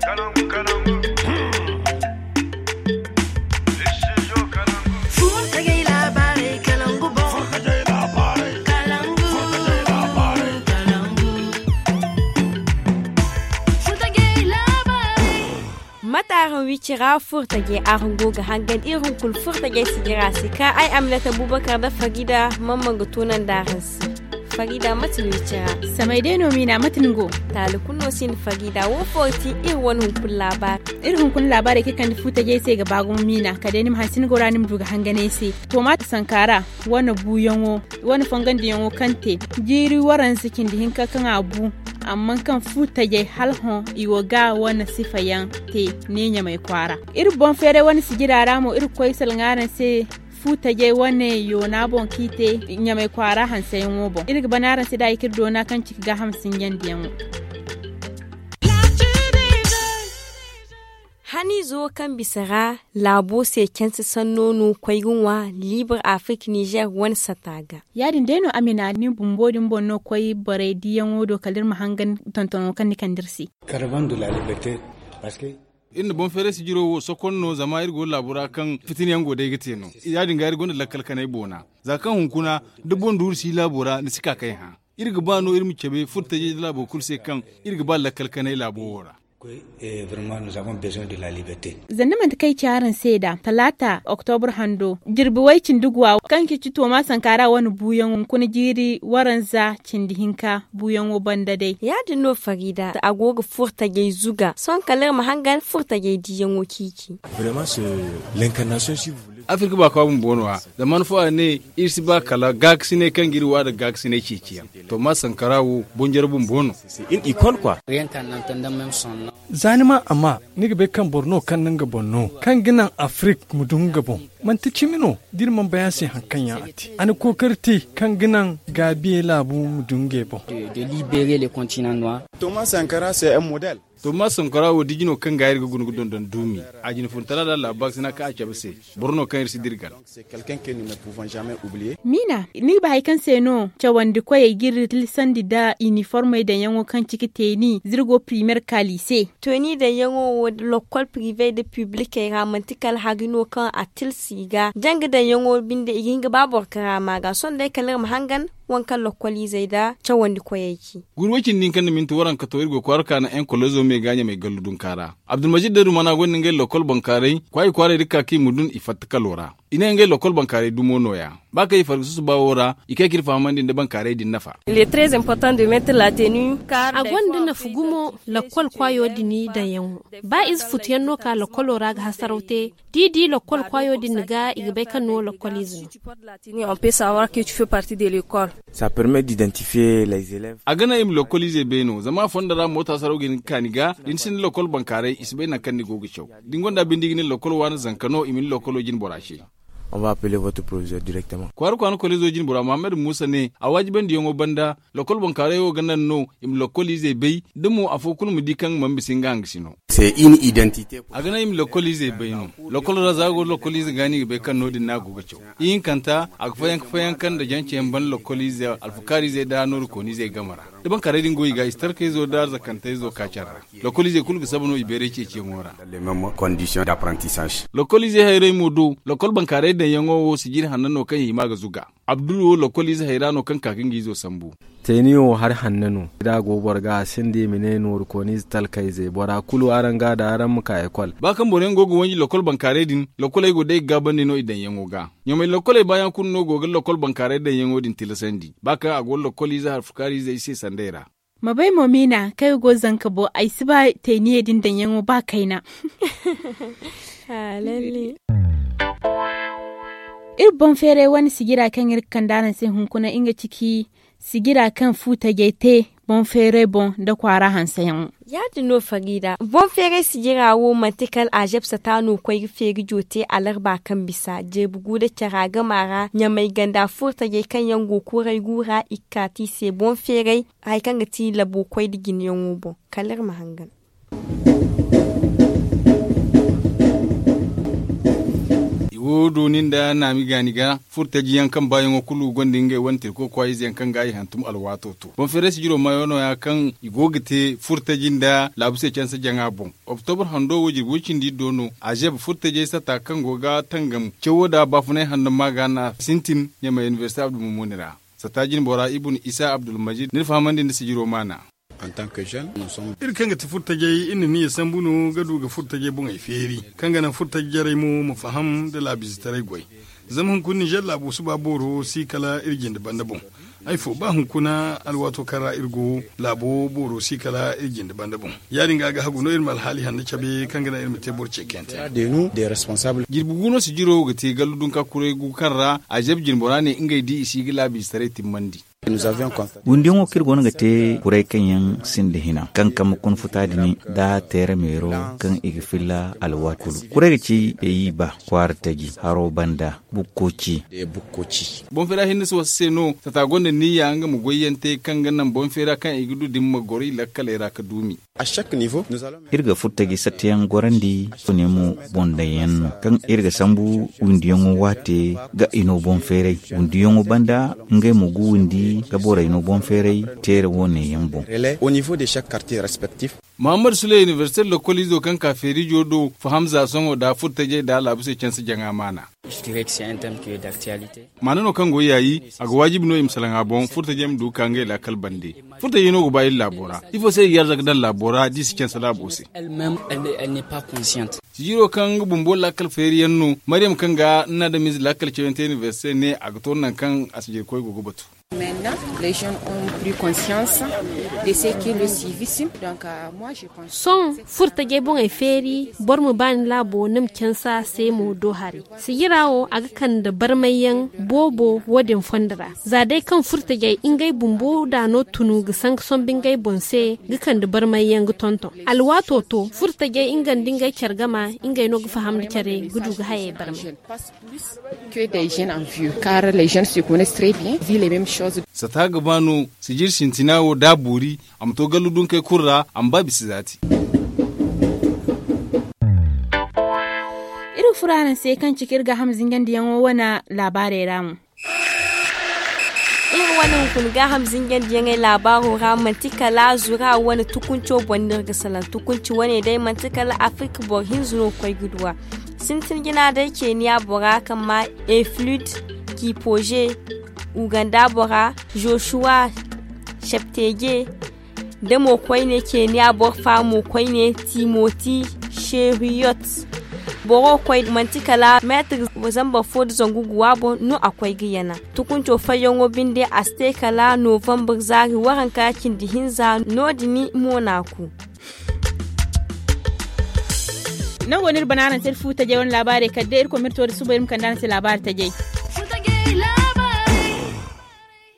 mataran wicira furtage arungo ga hangan irin kul furtage sigira sika ai amlata Abubakar da Fagida mamman gutunan daransi Fagida matin wicira samai dai nomi na matingo talikuno sin Fagida wo foti irwan hunkun labar irin kun labare kikan furtage sai ga bagun mina kadenim hasin goranim duga hangane sai tomat sankara wani buyonwo wani fangan diyanwo kante jiri waran sikin dihin kakan abu amma kan futa je halhon iwoga wani sifayan te nenya mai kwara bon fere wani sigirara mo koi salngana se futa je wani yona bon kite nya mai kwara hansayin wobo banaran se da ikir dona kan cik ga 50 yandiyan hani zo kan bisara labo se kensi sannonu kwaigunwa libre afrique niger wani sataga yadin deno amina ni bumbodin bonno kwai bare diyan wodo kalir mahangan tonton kan nikan dirsi caravane de la liberté parce que inda bon fere si jiro wo sokonno zama irgo labura kan fitin yango dai gite no yadin ga irgo da lakkal kanai bona zakan hunkuna dubon dur si labura ni sika kai ha irga bano irmi cebe furtaje labo kulse kan irga ba lakkal kanai labora vraiment nous avons besoin de la liberté. Zannaman kai charan seda talata October hando jirbi wai cindugwa kanki cito ma sankara wani buyan kun jiri waranza cindihinka buyan banda dai. Ya dinno Fagida agoga furta gai zuga son kalar mahangan furta gai diyan kiki. Vraiment c'est l'incarnation si vous voulez. Afrika ba kawo bonwa da manufa ne irsi ba kala gaksine kan girwa da gaksine cikiya. To ma sankarawo bonjar bono. C'est une icône quoi. Rien qu'en entendant même son nom. Zanima amma niga be kan Borno kan nanga Borno kan ginan Afrik mudun gabon manti chimino dirman bayasi hankanya ati ani kokarti kan ginan gabiye labu mudun gebo De libérer le continent noir. Thomas Sankara c'est un modèle. Thomas Sankara wo digino kan gairi gugun don dumi ajin funtala da labak sina ka acabse Borno kan irsi dirgal. C'est quelqu'un que nous ne pouvons jamais oublier. Mina ni ba haikan seno chawandi ko ye girri tilsandi da uniforme da yango kan cikiteni zirgo primaire kalise toni da yango wo local privé de public e ramantikal hagino kan atil siga jang da yango binde iginga babor karama ga son dai kalar mahangan wankan lokoli zai da cawandi ko yake gurwacin nin kan min tuwaran ka to irgo kwarka na en kolozo me ganya mai galludun kara Abdulmajid da rumana gonnin gai lokal bankare kwai rika ki mudun ifatka lora ina ngai lokal bankare dumo noya baka yi farsu su bawora ike kirfa mandin da bankare din nafa. Il est très important de mettre la tenue car a gwanda na fugumo lokal kwayo dini da yanwo ba is futiyan noka lokal ora ga hasaraute didi lokal kwayo din ga igbe kan no lokalizm. On peut savoir que tu fais partie de l'école. Ça permet d'identifier les élèves. A gana im lokalize beno zama fondara mota sarogin kaniga din sin lokal bankare isbe na kan ni gogi show dingonda bindigini lokal wana zankano imin lokalo jin borashe. On va appeler votre proviseur directement. Kwano kolezo jin bura Mohamed Musa ne a wajiban da yongo banda lokal bankare yo ganan no im lokalize bei demo afokul mu dikan mambisinga ngisino. C'est une identité. A gana im lokalize bei no lokal razago lokalize gani be kan no din na goga chow yin kanta a fayan kan da janci ban lokalize alfukari zai da no ko ni zai gamara da bankare din goyi ga istar kai zo da zakanta zo kachara lokalize kulga sabno ibere ce ngora Les mêmes conditions d'apprentissage. lokalize hayre mudu lokal bankare da yango wo sigir hannano kan hima ga zuga Abdul lokalize hayrano kan kakin gizo sambu teniyo har hannano da gobar ga sinde meneno rukoni talkaize bora kulu aranga da aran muka ekol bakan boren gogo wani lokal bankare din lokalai go dai gaban ne no idan yango ga nyamai lokalai bayan kun no gogal lokal bankare da yango din tilasandi baka a gol lokalize har fukari zai sai sandera mabai momina kai go zanka bo ai siba teniye din dan yango ba kaina lalle Irbon fere wani sigira kan irkan danan sai hunkuna inga ciki sigira kan futa gete bon fere bon da kwara hansayan. Ya dino Fagida bon fere sigira wo matikal ajab satano kwai fere jote alarba kan bisa je bugu da kiraga mara nyamai ganda futa ge kan yango kurai gura ikati se bon fere ai kan gati labo kwai digin yango bon kalar mahangan. Wo donin da na mi gani ga furta ji yankan bayan okulu gondin ga wantir ko kwai yankan ga hantum alwato to bon fere si jiro mayono ya kan igogite furta jinda labuse chansa janga bon october hando woji wucin di dono ajeb furta je sata kan goga tangam cewo da bafune hando magana sintin nyama university abdul mumunira satajin bora ibn isa abdul majid ne famande ndi si jiro mana en tant que jeune nous sommes irkan ga furtaje inda ni sambunu gadu ga furtaje bun ai feri kan ga nan furtaje mu faham da labis tare goy zaman kun Niger labu su baboro si kala irgin da bandabon aifo ba hunkuna alwato kara irgo labo boro si kala irgin da bandabon yarin ga hagu no irmal hali hanne chabe kan ga irmi tebor chekente de nous des responsables girbuguno si jiro ga te galudun ka kure gu karra ajab jinborane ingay di isi ga labis tare timmandi nous avions constaté wundingo kirgon ga te kurai kanyan sinde hina kan kam kun futadini da tere mero kan igfilla alwakulu kurai ga ci yi ba kwartagi haro banda bukkoci de bukkoci bon fera hinne so seno tata gonde niyya anga mu goyente kan ganan bon fera kan igudu dimma gori lakkale ra ka dumi à chaque niveau nous allons irga futagi satiyan gorandi sunemu bondayen kan irga sambu wundiyongo wate ga ino bon fere wundiyongo banda ngai mugu wundi gabora ino bon fere tere wone yambo au niveau de chaque quartier respectif Muhammad Sule Université localizo kan ka feri jodo fahamza songo da futaje da labuse chance janga mana Je dirais que c'est un thème qui est d'actualité. Manano kan go yayi aga wajibi no imsalanga bon futaje mdu kange la kalbande futaje no go bayil labora il faut c'est yarda dan labora dis chance labose Elle-même elle n'est pas consciente. jiro kan bumbo la kal feri yanno Mariam kanga na da mis la kal chewente université ne aga ton nan kan asje koy go batu. Maintenant, les jeunes ont pris conscience de ce qu'est le civisme. Donc, moi, je pense. Son furtage bon ai feri bor mu ban labo nam kensa sai mu do hari. Sigirawo aga kan da barmayan bobo wodin fondara. Za dai kan furtage ingai bumbo da no tunu ga san son bingai bonse ga kan da barmayan ga tonton. Alwato to furtage ingan dingai kyargama ingai no ga faham da kyare gudu ga haye barmai. Que des jeunes en vieux, car les jeunes se connaissent très bien, vivent les mêmes choses. Sata gabano sijir shintinawo da buri am to galudun kai kurra am ba bisi zati. Irin furanan sai kan cikir ga hamzin gandi yan wana labarai ramu. Wannan kun ga hamzin gandi yan labaru ramantika la zura wani tukunco bondir ga salan tukunci wani dai mantika Afrika bo hinzuno kwai guduwa. Sintin gina da Kenya bora kan ma Eflud Kipoje Uganda bora Joshua Sheptege da mokwai ne Kenya borfa mokwai ne Timothy Sheriot boro kwai mantikala metri zamba fod zonguguwa bo no akwai giyana tukunto fayongo binde astekala November zari waranka kin dihinza no dini monaku nan gonir bananan sai futa je wani labari kadda irko mirto da subayim kan dan sai labari ta je